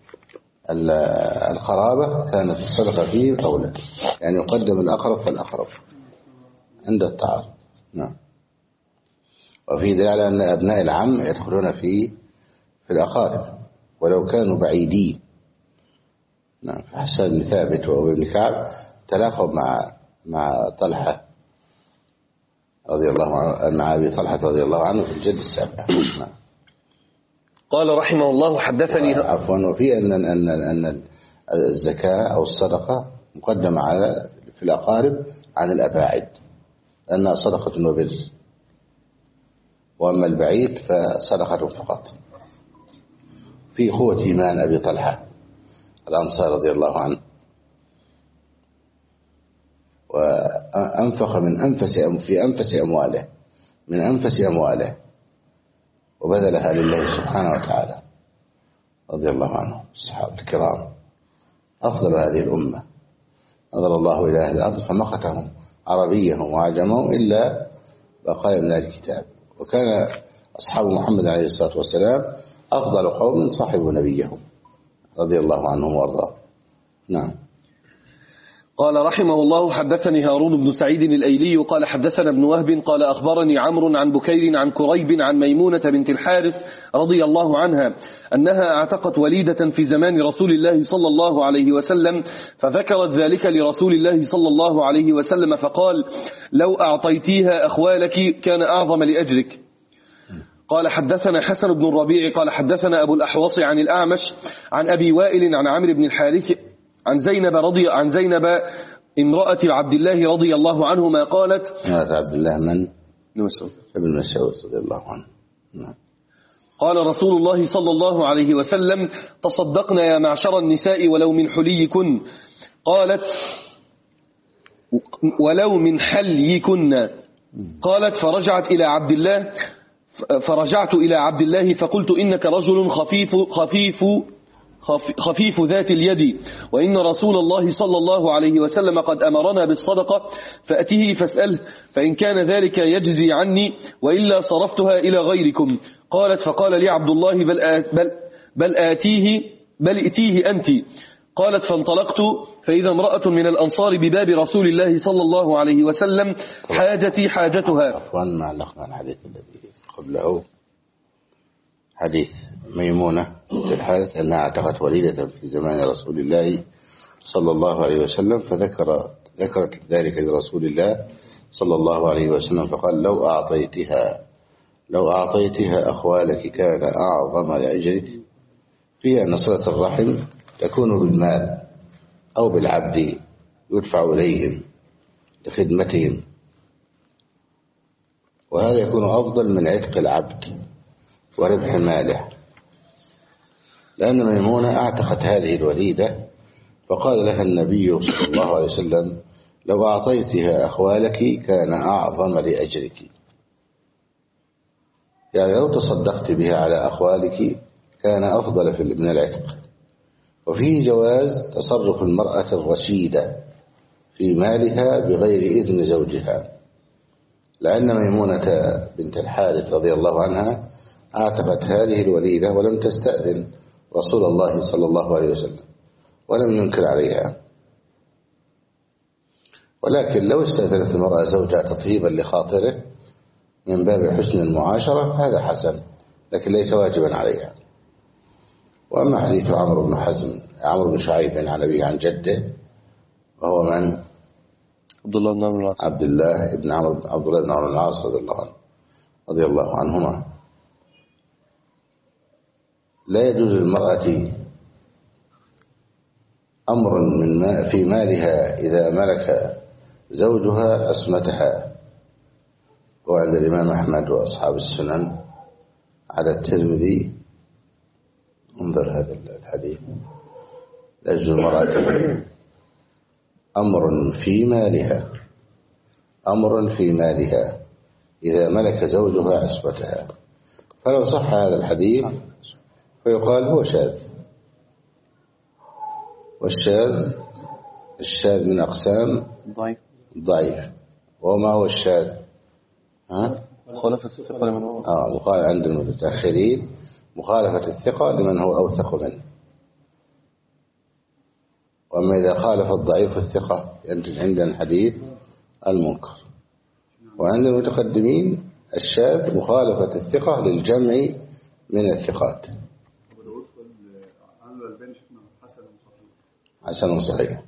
القرابة كانت الصدقة فيه أولى، يعني يقدم الأقرب فالأقرب عند التعارض. نعم. وفي دلالة على أن أبناء العم يدخلون في الأقارب ولو كانوا بعيدين. نعم. حسان بن ثابت وأبي بن كعب تلاقوا مع طلحة رضي الله عنه، مع أبي طلحة رضي الله عنه في الجد السابع. نعم. قال رحمه الله حدثني عفوا. وفي أن الزكاة أو الصدقة مقدمة في الأقارب عن الأباعد لأنها صدقة وبر. وأما البعيد فصدقة فقط. في قوة إيمان أبي طلحة الأنصار رضي الله عنه، وأنفق في أنفس أمواله وبذلها لله سبحانه وتعالى رضي الله عنه. الصحابة الكرام أفضل هذه الأمة، نظر الله إلى أهل الأرض فمقتهم عربيهم وعجمهم إلا بقايا من الكتاب. وكان أصحاب محمد عليه الصلاة والسلام أفضل قوم صاحبوا نبيهم رضي الله عنهم وارضاهم. نعم. قال رحمه الله: حدثني هارون بن سعيد الأيلي قال حدثنا ابن وهب قال أخبرني عمرو عن بكير عن كريب عن ميمونة بنت الحارث رضي الله عنها أنها اعتقت وليدة في زمان رسول الله صلى الله عليه وسلم، فذكرت ذلك لرسول الله صلى الله عليه وسلم فقال: لو أعطيتيها أخوالك كان أعظم لأجرك. قال حدثنا حسن بن الربيع قال حدثنا أبو الأحوص عن الأعمش عن أبي وائل عن عمرو بن الحارث عن زينب امرأة عبد الله رضي الله عنهما قالت: عبد الله من؟ ابن مسعود رضي الله عنه. قال رسول الله صلى الله عليه وسلم: تصدقنا يا معشر النساء ولو من حليكن. قالت: ولو من حليكن. قالت: فرجعت إلى عبد الله فقلت: إنك رجل خفيف ذات اليد، وإن رسول الله صلى الله عليه وسلم قد أمرنا بالصدقة، فأتيه فاسأله، فإن كان ذلك يجزي عني، وإلا صرفتها إلى غيركم. قالت: فقال لي عبد الله: بل ائتيه أنت. قالت: فانطلقت فإذا امرأة من الأنصار بباب رسول الله صلى الله عليه وسلم حاجتي حاجتها. عفوا، ما علقنا الحديث الذي قبله، حديث ميمونة بنت الحارث أنها اعتقت وليدة في زمان رسول الله صلى الله عليه وسلم، ذكرت ذلك لرسول الله صلى الله عليه وسلم فقال: لو أعطيتها أخوالك كان أعظم لأجرك. فيها أن صلة الرحم تكون بالمال أو بالعبد يدفع إليهم لخدمتهم، وهذا يكون أفضل من عتق العبد وربح ماله، لأن ميمونة اعتقت هذه الوليدة فقال لها النبي صلى الله عليه وسلم: لو أعطيتها أخوالك كان أعظم لأجرك، يعني لو تصدقت بها على أخوالك كان أفضل من العتق. وفيه جواز تصرف المرأة الرشيدة في مالها بغير إذن زوجها، لأن ميمونة بنت الحارث رضي الله عنها اعتقت هذه الوليدة ولم تستأذن رسول الله صلى الله عليه وسلم ولم ينكر عليها. ولكن لو استأذنت المرأة زوجها تطيبا لخاطره من باب حسن المعاشرة هذا حسن، لكن ليس واجبا عليها. وأما حديث عمرو بن شعيب عن أبيه عن جده، وهو من؟ عبد الله بن عمرو بن العاص رضي الله عنهما. لا يجوز للمرأة أمر في مالها إذا ملك زوجها عصمتها، وعند الإمام أحمد وأصحاب السنن على الترمذي. انظر هذا الحديث: لا يجوز للمرأة أمر في مالها إذا ملك زوجها عصمتها. فلو صح هذا الحديث فيقال هو شاذ، والشاذ من أقسام ضعيف. وما هو الشاذ؟ مخالفة الثقة لمن هو عند المتأخرين مخالفة الثقة لمن هو أوثق منه. وأما إذا خالف الضعيف الثقة ينتج عندنا الحديث المنكر. وعند المتقدمين الشاذ مخالفة الثقة للجمع من الثقات. حسن صحيح.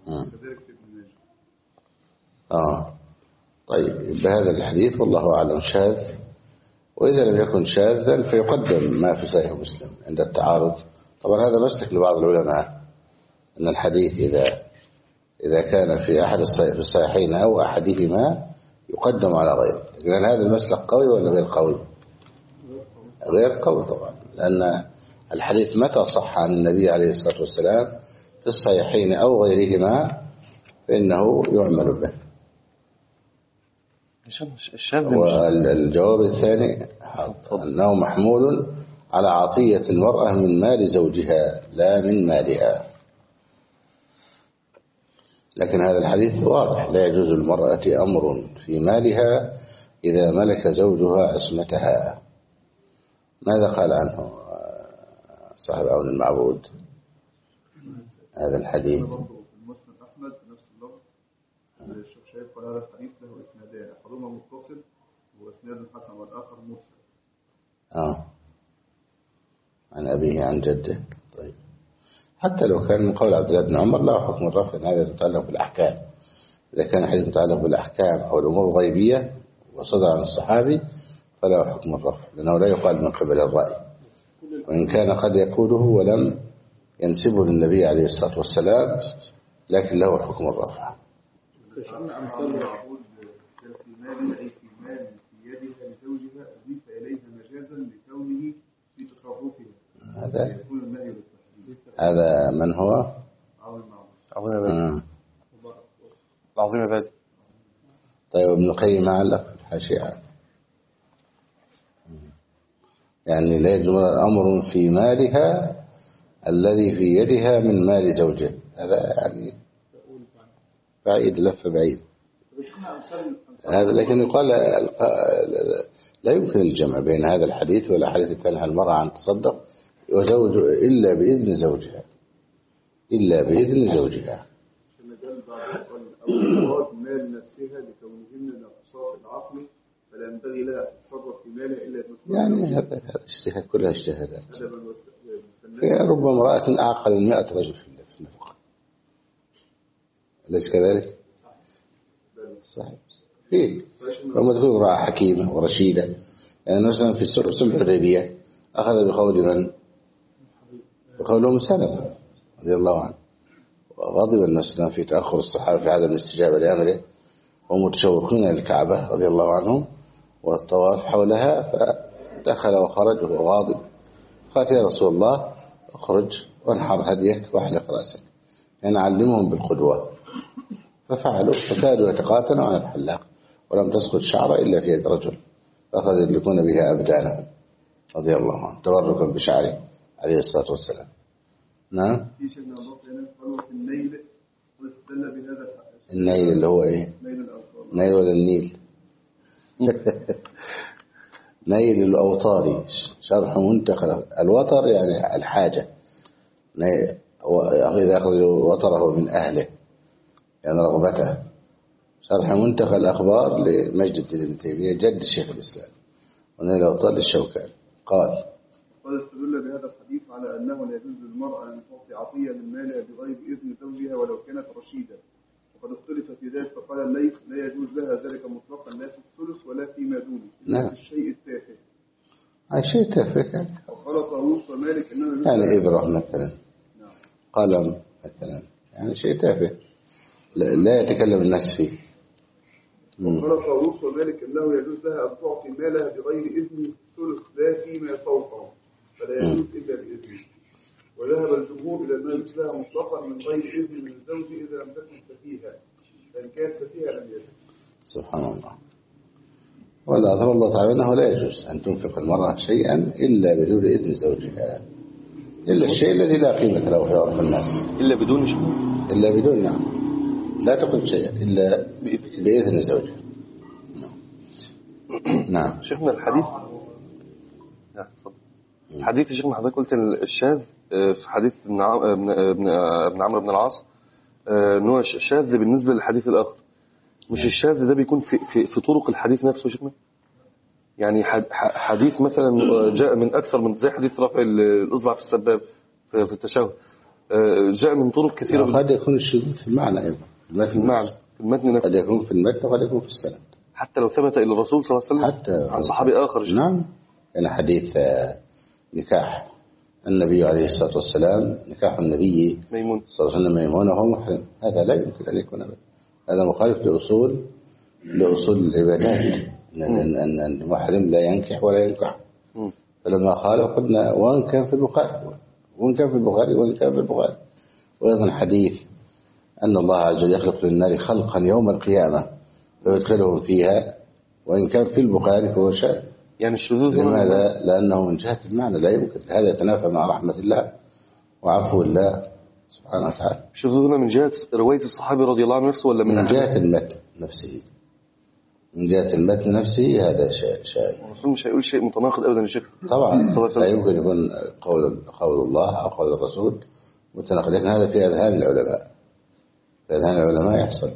طيب، بهذا الحديث والله أعلم شاذ. وإذا لم يكن شاذا فيقدم ما في صحيح مسلم عند التعارض. طبعا هذا مسلك لبعض العلماء أن الحديث إذا كان في أحد الصحيحين أو أحدهما يقدم على غيره. لكن هذا المسلك قوي ولا غير قوي؟ غير قول طبعا، لأن الحديث متى صح عن النبي عليه الصلاة والسلام في الصحيحين أو غيرهما فإنه يعمل به. والجواب الثاني أنه محمول على عطية المرأة من مال زوجها لا من مالها، لكن هذا الحديث واضح: لا يجوز للمرأة أمر في مالها إذا ملك زوجها عصمتها. ماذا قال عنه صاحب عون المعبود هذا الحديث؟ المسند أحمد نفس اللفظ. الشيخ شايف قال هذا الحديث له إسنادان، أحدهما متصل وإسناد حسن والآخر مرسل. عن أبيه عن جده. طيب حتى لو كان من قول عبد الله بن عمر لا حكم الرفع، هذا متعلق بالأحكام. إذا كان حديث متعلق بالأحكام أو الأمور الغيبية وصدر عن الصحابي فلا حكم الرفع، لأنه لا يقال من قبل الرأي، وإن كان قد يقوله ولم ينسبه للنبي عليه الصلاة والسلام لكن له حكم الرفع. في مال أي في مال في يدها لزوجها أضيف إليها مجازا لكونه في تصرفها. هذا من هو؟ العظيم البادي. طيب ابن القيم علق الحاشية يعني لا يجوز أمر في مالها الذي في يدها من مال زوجه، هذا يعني بعيد، لفة بعيد هذا. لكن يقال لا يمكن الجمع بين هذا الحديث والأحاديث التي المرأة عن تصدق وزوج إلا بإذن زوجها، إلا بإذن زوجها. أو مال نفسها لكونهن نقصات العقل فلا ينبغي لها تتصرف في مالها إلا يعني هذا اجتهاد، كلها اجتهادات. ربما امرأة أعقل من 100 رجل في النفقة، أليس كذلك؟ صحيح. فيه لما تكون امرأة حكيمة ورشيدة، يعني مثلا في صلح الحديبية أخذ بقول من؟ بقول أم سلمة رضي الله عنه، وغضب الناس في تأخر الصحابة في عدم الاستجابة لأمره ومتشوقين للكعبة رضي الله عنهم والطواف حولها، فدخل وخرج وهو غاضب. قال يا رسول الله اخرج وانحر هديك واحلق رأسك، يعني علمهم بالقدوة. ففعلوا فكادوا يتقاتلوا عن الحلاق ولم تسقط شعر إلا في يد رجل، فأخذوا يدلكون بها أبدانهم رضي الله عنه تبركا بشعره عليه الصلاة والسلام. نعم. النيل اللي هو ايه؟ نيل ولا النيل؟ نيل الأوطاري شرح منتخب الوتر يعني الحاجة، إذا أخذ وتره من أهله يعني رغبته. شرح منتخى الأخبار لمجد ابن تيمية جد الشيخ الإسلام، ونيل الأوطار للشوكاني. قال استدل بهذا الحديث على أنه لا يجوز للمرأة أن تعطي عطية من مالها بغير إذن زوجها ولو كانت رشيدة، وقد اختلف في ذلك فقال الليث لا يجوز لها ذلك مطلقا لا في الثلث ولا فيما دونه إلا في الشيء التافه. شيء تافه. وقال طاووس ومالك إنما يعني إبرة مثلا، قلم مثلا، يعني شيء تافه لا يتكلم الناس فيه. وقال طاووس ومالك إنه يجوز لها أن تعطي مالها بغير إذن الثلث لا فيما فوقه فلا يجوز إلا بإذنه. وذهب الجمهور إلى أنه يجوز لها مطلقا من غير إذن من الزوج إذا لم تكن سفيها، فإن كانت سفيها لم يجوز. سبحان الله. ولا أظهر الله تعالى أنه لا يجوز أن تنفق المرأة شيئا إلا بدون إذن زوجها، إلا الشيء الذي لا قيمة له في عرف الناس. إلا بدون شيء، إلا بدون، نعم، لا تقل شيئا إلا بإذن زوجها. نعم. شيخنا الحديث حديث شيخنا حضرتك قلت الشاذ في حديث ابن عمرو بن العاص نوع شاذ بالنسبة للحديث الآخر. مش الشاذ ده بيكون في طرق الحديث نفسه شيخنا؟ يعني حديث مثلا جاء من أكثر من زي حديث رفع الأصبع في السباب في التشهد، جاء من طرق كثيرة. قد يكون الشذوذ في المعنى أيضا، في المتن نفسه، قد يكون في المتن وقد يكون في السند، حتى لو ثبت إلى الرسول صلى الله عليه وسلم حتى عن صحابي آخر. نعم. يعني حديث نكاح النبي عليه الصلاة والسلام، نكاح النبي ميمون صلى الله عليه وسلم ميمون وهو محرم، هذا لا يمكن أن يكون أبدا، هذا مخالف لأصول العبادات، أن المحرم لا ينكح ولا ينكح، فلما خالف قلنا وإن كان في البخاري وإن كان في البخاري وإن كان في البخاري. وأيضا حديث أن الله عز وجل يخلق للنار خلقا يوم القيامة ويدخلهم فيها وإن كان في البخاري فهو شاذ. يعني الشذوذ لماذا؟ لأنه من جهة المعنى لا يمكن، هذا يتنافى مع رحمة الله وعفو الله سبحانه وتعالى. الشذوذ من جهة رواية الصحابي رضي الله عنه نفسه ولا من جهة المتن نفسه؟ من جهة المتن نفسه هذا شيء. الرسول مش هيقول شيء متناقض أبدا يا شيخ. طبعا لا يمكن يكون قول الله أو قول الرسول متناقض، لكن هذا في أذهان العلماء، في أذهان العلماء يحصل.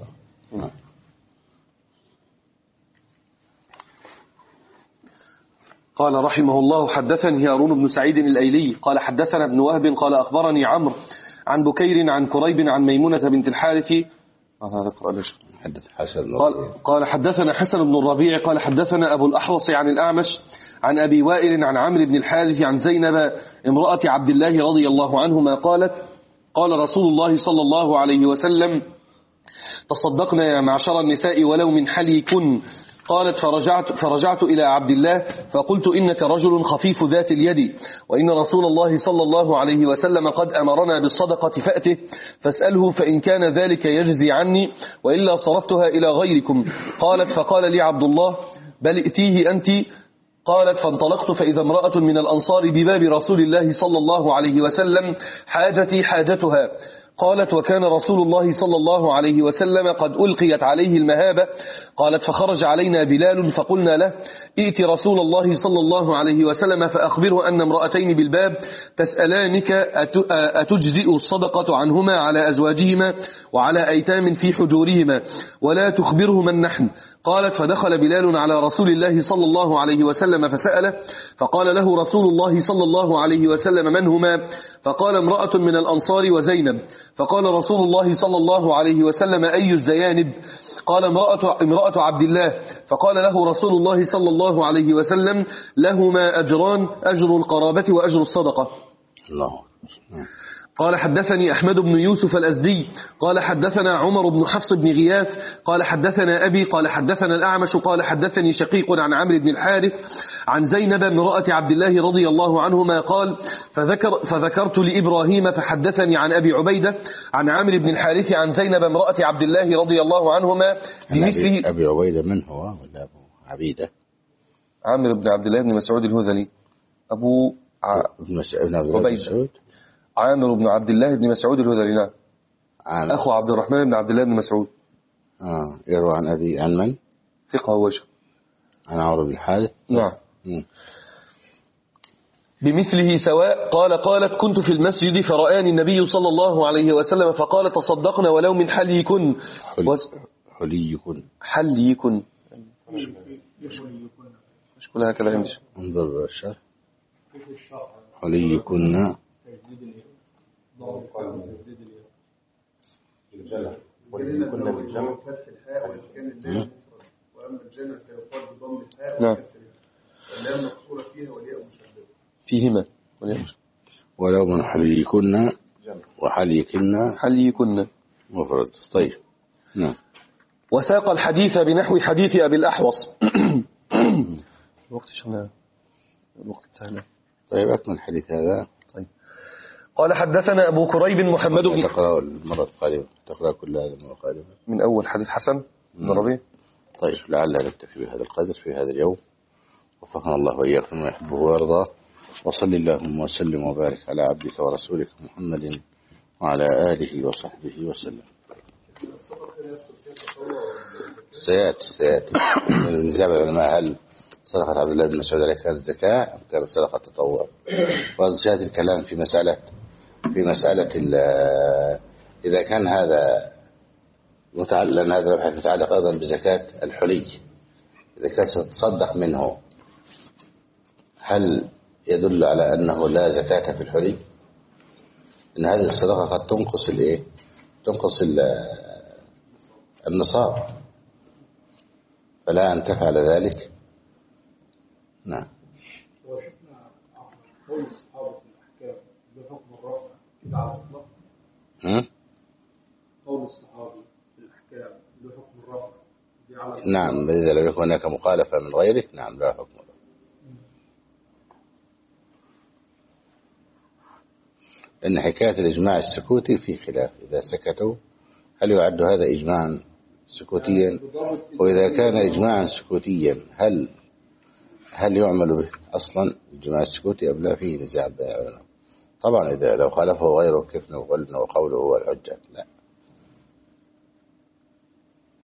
قال رحمه الله حدثني هارون بن سعيد الأيلي قال حدثنا ابن وهب قال أخبرني عمرو عن بكير عن كريب عن ميمونة بنت الحارث قال حدثنا حسن بن الربيع قال حدثنا أبو الأحوص عن الأعمش عن أبي وائل عن عمرو بن الحارث عن زينب امرأة عبد الله رضي الله عنهما قالت قال رسول الله صلى الله عليه وسلم تصدقنا يا معشر النساء ولو من حليكن. قالت فرجعت إلى عبد الله فقلت إنك رجل خفيف ذات اليد وإن رسول الله صلى الله عليه وسلم قد أمرنا بالصدقة فأته فاسأله فإن كان ذلك يجزي عني وإلا صرفتها إلى غيركم. قالت فقال لي عبد الله بل ائتيه أنت. قالت فانطلقت فإذا امرأة من الأنصار بباب رسول الله صلى الله عليه وسلم حاجتي حاجتها. قالت وكان رسول الله صلى الله عليه وسلم قد ألقيت عليه المهابة. قالت فخرج علينا بلال فقلنا له ائت رسول الله صلى الله عليه وسلم فأخبره أن امرأتين بالباب تسألانك أتجزئ الصدقة عنهما على أزواجهما وعلى أيتام في حجورهما ولا تخبره من نحن. قالت فدخل بلال على رسول الله صلى الله عليه وسلم فسأله فقال له رسول الله صلى الله عليه وسلم من هما؟ فقال امرأة من الأنصار وزينب. فقال رسول الله صلى الله عليه وسلم أي الزيانب؟ قال امرأة عبد الله. فقال له رسول الله صلى الله عليه وسلم لهما أجران أجر القرابة وأجر الصدقة. الله. قال حدثني أحمد بن يوسف الأزدي قال حدثنا عمر بن حفص بن غياث قال حدثنا أبي قال حدثنا الأعمش قال حدثني شقيق عن عمرو بن الحارث عن زينب امرأة عبد الله رضي الله عنهما قال فذكرت لإبراهيم فحدثني عن أبي عبيدة عن عمرو بن الحارث عن زينب امرأة عبد الله رضي الله عنهما بمثله. أبي عبيدة من هو ولا أبو عبيدة؟ عمرو بن عبد الله بن مسعود الهذلي أبو عبيدة عامر بن عبد الله بن مسعود الهذلي. نعم أخو عبد الرحمن بن عبد الله بن مسعود. يروى عن أبي عن من؟ ثقة وجه. عن عمرو بن الحارث. نعم. بمثله سواء. قالت كنت في المسجد فرآني النبي صلى الله عليه وسلم فقال تصدقنا ولو من حليكن. حليكن مش كلها هكذا عندي. انظر الشرح. حليكن الجمع وليكن بالجمع فتح الحاء وإسكان اللام وأما الجمع فيقال بضم الحاء وكسرها واللام مكسورة فيها والياء مشددة فيهما ولو من حليكن وحليكن مفرد. طيب. نعم. وساق الحديث بنحو حديث أبي الأحوص. الوقت شغلنا الوقت انتهى. طيب أكمل الحديث هذا. طيب. قال حدثنا أبو كريب محمد بن تقرأ المرة القادمة تقرأ كل هذا المرة القادمة من أول حديث حسن بن ربيع. طيب لعلنا نكتفي بهذا القدر في هذا اليوم وفقنا الله وإياكم ما يحبه ويرضى وصل اللهم وسلم وبارك على عبدك ورسولك محمد وعلى آله وصحبه وسلم. سيأتي نزاب العلماء هل صدقة عبد الله بن مسعود عليه كانت زكاة أم كانت صدقة تطوع؟ وسيأتي الكلام في مسألة إذا كان هذا لأن هذا مبحث متعلق أيضا بزكاة الحلي، إذا كان ستصدق منه هل يدل على أنه لا زكاة في الحلي؟ إن هذه الصدقة قد تنقص تنقص النصاب فلا أن تفعل ذلك. نعم. وشفنا قول الصحابة في الأحكام بحكم الرفع كده على الإطلاق. قول الصحابة في الأحكام بحكم الرفع دي على الإطلاق. نعم إذا لم يكن هناك مخالفة من غيرك نعم لا حكم له. إن حكاية الإجماع السكوتي في خلاف، إذا سكتوا هل يعد هذا إجماعا سكوتيا؟ وإذا كان إجماعا سكوتيا هل يعمل به أصلا الإجماع السكوتي أم لا؟ فيه نزاع بين العلماء. طبعا إذا لو خالفه غيره كيف نقول إنه قوله هو الحجة؟ لا.